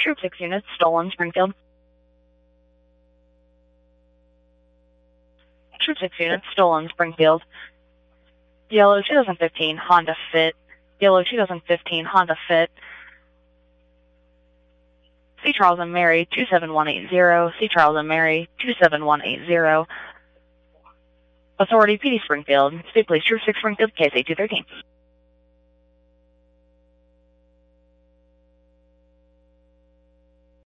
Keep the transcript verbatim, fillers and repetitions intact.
Troop six units, stolen, Springfield. Troop six units, stolen, Springfield. Yellow two thousand fifteen Honda Fit. Yellow two thousand fifteen Honda Fit. C. Charles and Mary two seven one eight zero. C. Charles and Mary two seven one eight zero. Authority P D Springfield. State Police Troop six Springfield, K S A two thirteen.